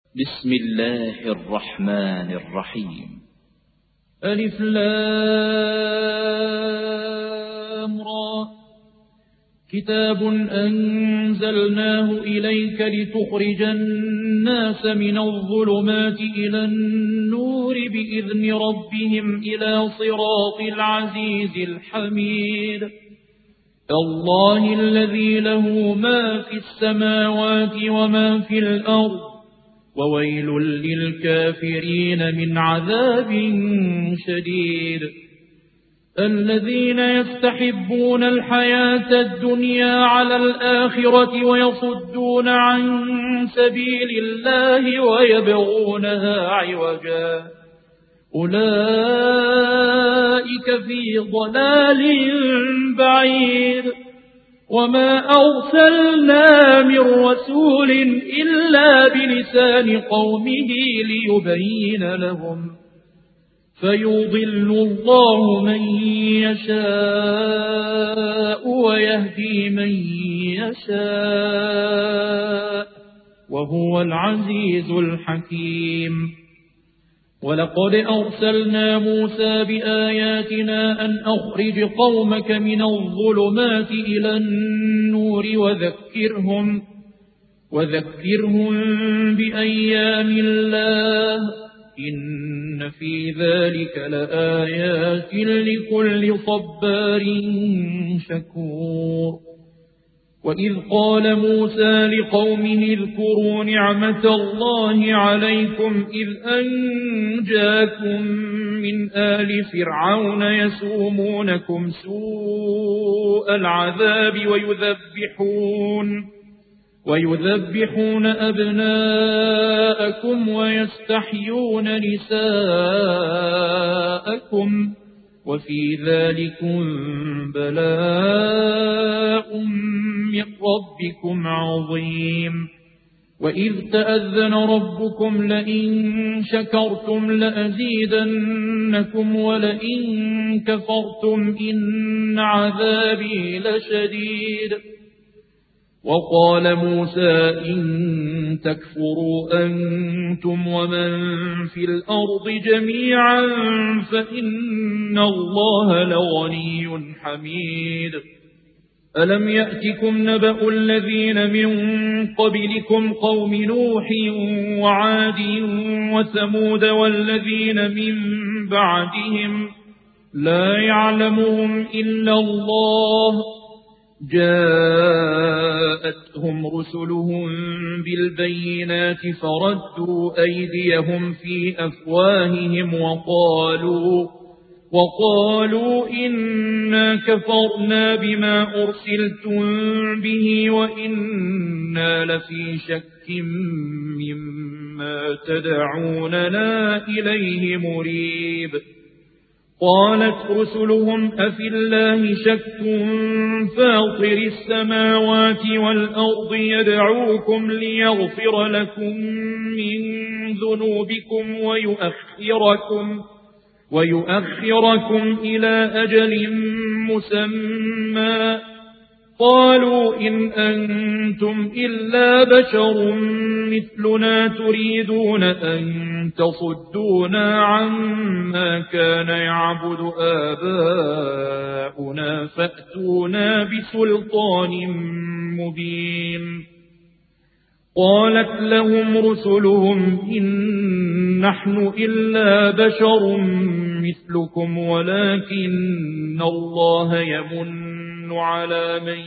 بسم الله الرحمن الرحيم. ألف لام را. كتاب أنزلناه إليك لتخرج الناس من الظلمات إلى النور بإذن ربهم إلى صراط العزيز الحميد. الله الذي له ما في السماوات وما في الأرض، وويل للكافرين من عذاب شديد. الذين يستحبون الحياة الدنيا على الآخرة ويصدون عن سبيل الله ويبغونها عوجا، أولئك في ضلال بعيد. وما أرسلنا من رسول إلا بلسان قومه ليبين لهم، فيضل الله من يشاء ويهدي من يشاء، وهو العزيز الحكيم. ولقد أرسلنا موسى بآياتنا أن أخرج قومك من الظلمات إلى النور وذكرهم بأيام الله، إن في ذلك لآيات لكل صبار شكور. وإذ قال موسى لقومه اذكروا نعمة الله عليكم إذ أنجاكم من آل فرعون يسومونكم سوء العذاب ويذبحون أبناءكم ويستحيون نساءكم، وفي ذلكم بلاء من ربكم عظيم. وإذ تأذن ربكم لئن شكرتم لأزيدنكم ولئن كفرتم إن عذابي لشديد. وقال موسى إن تكفروا أنتم ومن في الأرض جميعا فإن الله لغني حميد. ألم يأتكم نبأ الذين من قبلكم قوم نوح وعاد وثمود والذين من بعدهم لا يعلمهم إلا الله، جاءتهم رسلهم بالبينات فردوا أيديهم في أفواههم وقالوا إنا كفرنا بما أرسلتم به وإنا لفي شك مما تدعوننا إليه مريب. قالت رسلهم أفي الله شك فاطر السماوات والأرض يدعوكم ليغفر لكم من ذنوبكم ويؤخركم إلى أجل مسمى. قالوا إن أنتم إلا بشر مثلنا تريدون أن تصدونا عما كان يعبد آباؤنا فأتونا بسلطان مبين. قالت لهم رسلهم إن نحن إلا بشر مثلكم ولكن الله يمن على من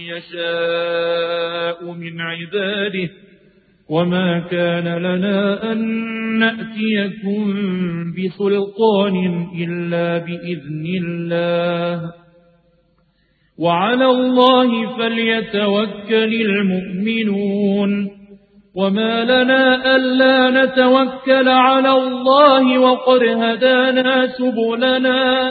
يشاء من عباده، وما كان لنا أن نأتيكم بسلطان إلا بإذن الله، وعلى الله فليتوكل المؤمنون. وما لنا ألا نتوكل على الله وقد هدانا سبلنا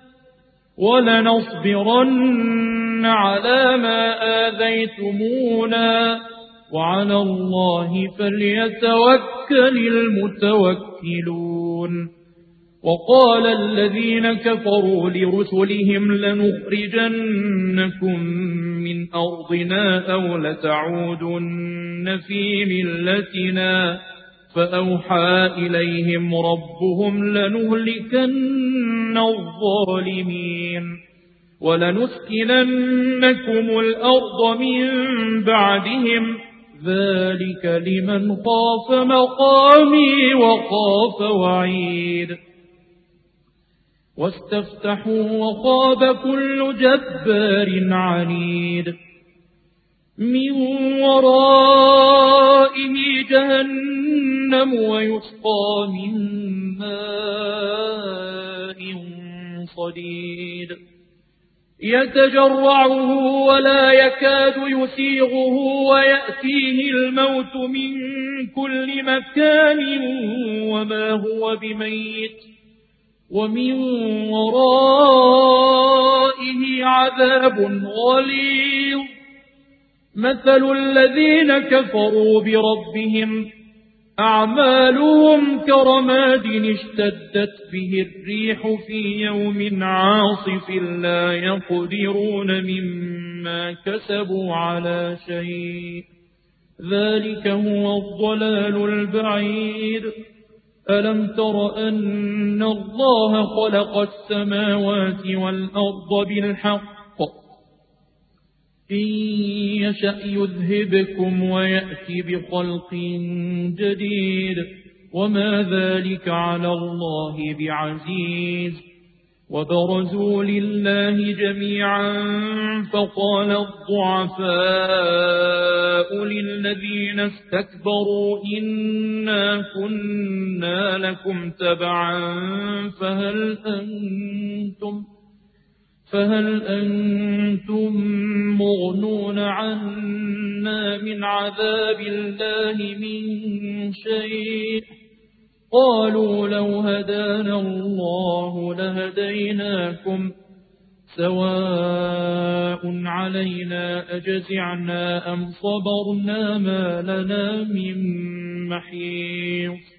ولنصبرن على ما آذيتمونا وعلى الله فليتوكل المتوكلون. وقال الذين كفروا لرسلهم لنخرجنكم من أرضنا أو لتعودن في ملتنا فأوحى إليهم ربهم لنهلكن الظالمين ولنسكننكم الأرض من بعدهم ذلك لمن خاف مقامي وخاف وعيد واستفتحوا وخاب كل جبار عنيد من ورائه جهنم ويسقى من ماء صديد يتجرعه ولا يكاد يسيغه ويأتيه الموت من كل مكان وما هو بميت ومن ورائه عذاب غليظ مثل الذين كفروا بربهم أعمالهم كرماد اشتدت به الريح في يوم عاصف لا يقدرون مما كسبوا على شيء ذلك هو الضلال البعيد ألم تر أن الله خلق السماوات والأرض بالحق إن يشأ يذهبكم ويأتي بخلق جديد وما ذلك على الله بعزيز وبرزوا لله جميعا فقال الضعفاء للذين استكبروا إنا كنا لكم تبعا فهل أنتم مغنون عنا من عذاب الله من شيء قالوا لو هدانا الله لهديناكم سواء علينا أجزعنا أم صبرنا ما لنا من محيص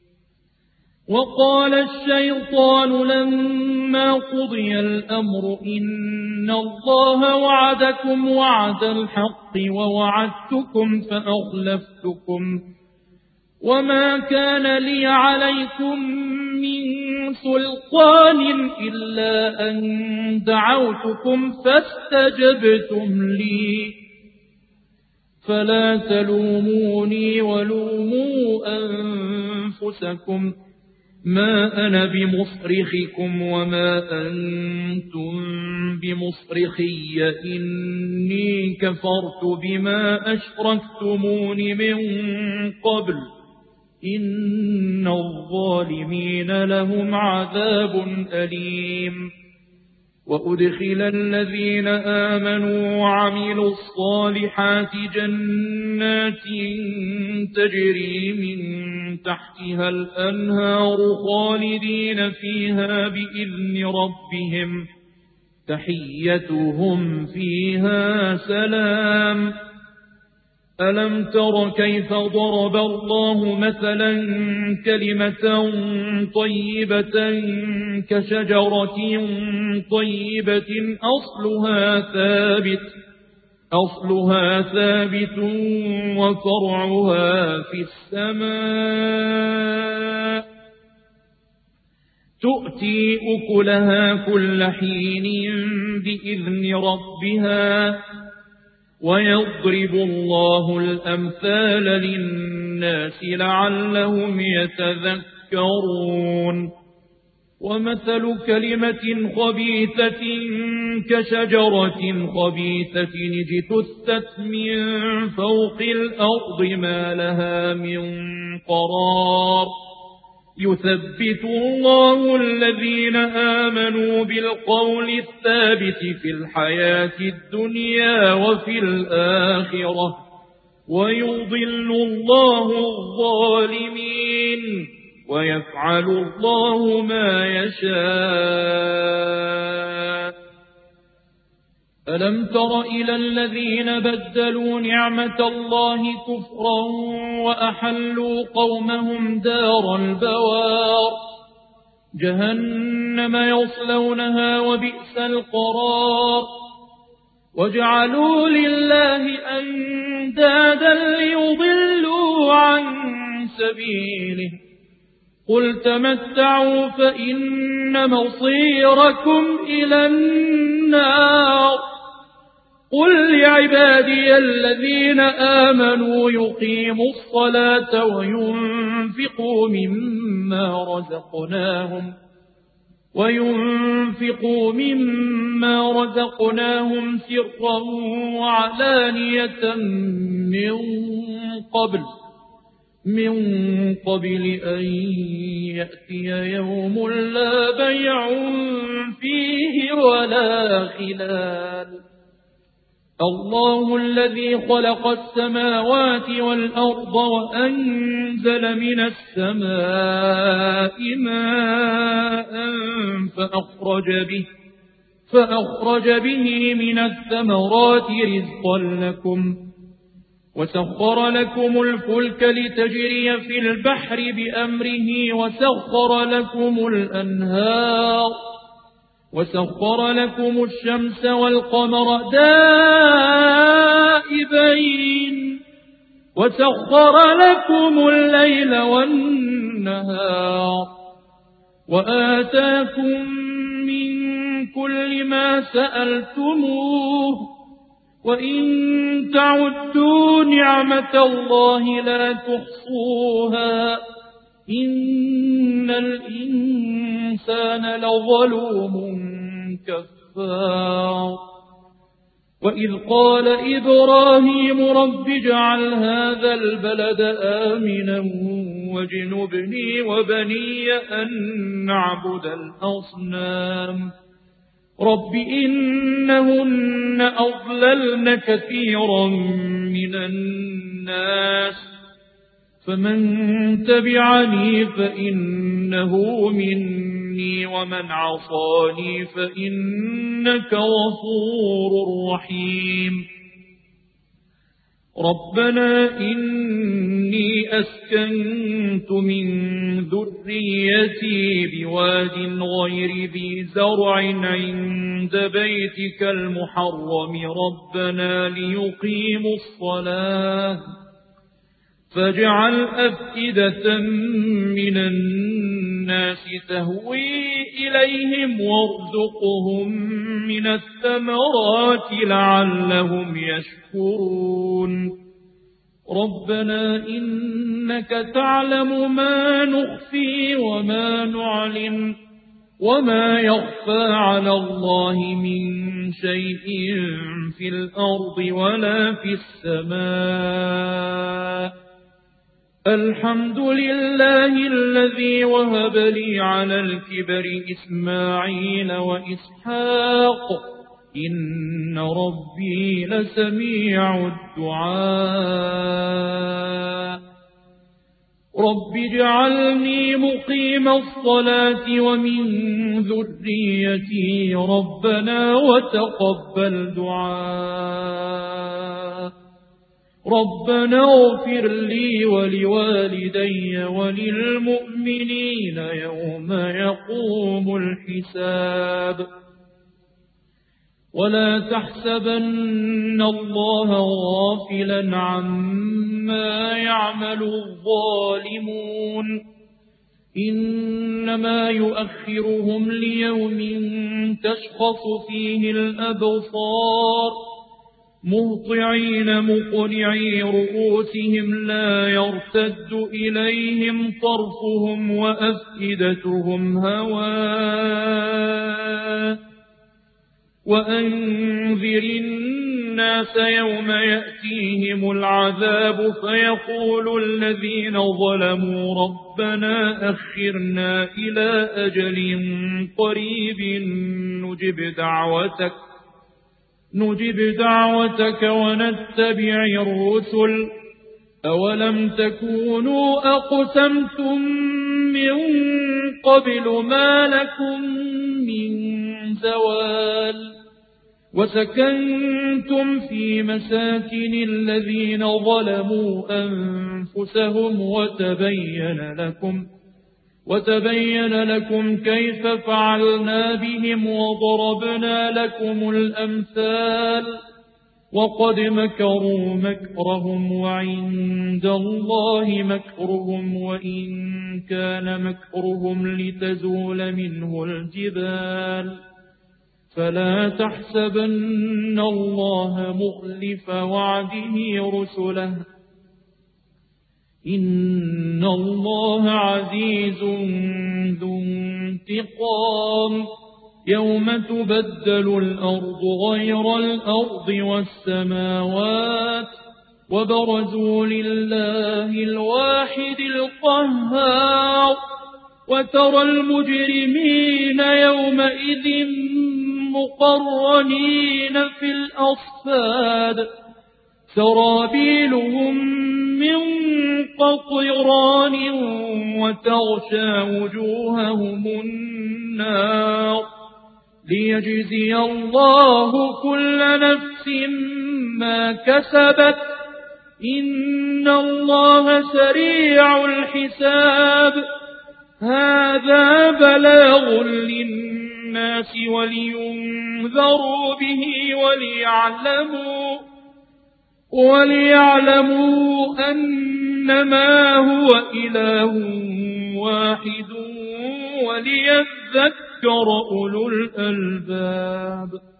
وقال الشيطان لما قضي الأمر إن الله وعدكم وعد الحق ووعدتكم فأخلفتكم وما كان لي عليكم من سلطان إلا أن دعوتكم فاستجبتم لي فلا تلوموني ولوموا أنفسكم ما أنا بمصرخكم وما أنتم بمصرخي إني كفرت بما أشركتمون من قبل إن الظالمين لهم عذاب أليم وأدخل الذين آمنوا وعملوا الصالحات جنات تجري من تحتها الأنهار خالدين فيها بإذن ربهم تحيتهم فيها سلام ألم تر كيف ضرب الله مثلا كلمة طيبة كشجرة طيبة أصلها ثابت وفرعها في السماء تؤتي أكلها كل حين بإذن ربها ويضرب الله الأمثال للناس لعلهم يتذكرون ومثل كلمة خبيثة كشجرة خبيثة اجتثت من فوق الأرض ما لها من قرار يثبت الله الذين آمنوا بالقول الثابت في الحياة الدنيا وفي الآخرة ويضل الله الظالمين ويفعل الله ما يشاء ألم تر إلى الذين بدلوا نعمة الله كفرا وأحلوا قومهم دار البوار جهنم يصلونها وبئس القرار وجعلوا لله أندادا ليضلوا عن سبيله قل تمتعوا فإن مصيركم إلى النار قل لعبادي الذين آمنوا يقيموا الصلاة وينفقوا مما رزقناهم سرا وعلانية من قبل أن يأتي يوم لا بيع فيه ولا خلال الله الذي خلق السماوات والأرض وأنزل من السماء ماء فأخرج به من الثمرات رزقا لكم وسخر لكم الفلك لتجري في البحر بأمره وسخر لكم الأنهار وسخر لكم الشمس والقمر دائبين وسخر لكم الليل والنهار وآتاكم من كل ما سألتموه وإن تعدوا نعمة الله لا تحصوها إن الإنسان لظلوم كفار وإذ قال إبراهيم رب اجعل هذا البلد آمنا واجنبني وبني أن نعبد الأصنام رب إنهن أضللن كثيرا من الناس فمن تبعني فإنه مني ومن عصاني فإنك غفور رحيم ربنا إني أسكنت من ذريتي بواد غير ذي زرع عند بيتك المحرم ربنا ليقيموا الصلاة فاجعل أفئدة من الناس تهوي إليهم وارزقهم من الثمرات لعلهم يشكرون ربنا إنك تعلم ما نخفي وما نعلن وما يخفى على الله من شيء في الأرض ولا في السماء الحمد لله الذي وهب لي على الكبر إسماعيل وإسحاق إن ربي لسميع الدعاء رب اجعلني مقيم الصلاة ومن ذريتي ربنا وتقبل دعاء ربنا اغفر لي ولوالدي وللمؤمنين يوم يقوم الحساب ولا تحسبن الله غافلا عما يعمل الظالمون إنما يؤخرهم ليوم تشخص فيه الأبصار مهطعين مقنعي رؤوسهم لا يرتد إليهم طرفهم وأفئدتهم هواء وأنذر الناس يوم يأتيهم العذاب فيقول الذين ظلموا ربنا أخرنا إلى أجل قريب نجب دعوتك ونتبع الرسل أولم تكونوا أقسمتم من قبل ما لكم من زوال وسكنتم في مساكن الذين ظلموا أنفسهم وتبين لكم كيف فعلنا بهم وضربنا لكم الأمثال وقد مكروا مكرهم وعند الله مكرهم وإن كان مكرهم لتزول منه الجبال فلا تحسبن الله مخلف وعده رسله إن الله عزيز ذو انتقام يوم تبدل الأرض غير الأرض والسماوات وبرزوا لله الواحد القهار وترى المجرمين يومئذ مقرنين في الأصفاد سرابيلهم من قطران وتغشى وجوههم النار ليجزي الله كل نفس ما كسبت إن الله سريع الحساب هذا بلاغ للناس ولينذروا به وليعلموا أنما هو إله واحد وليذكر أولو الألباب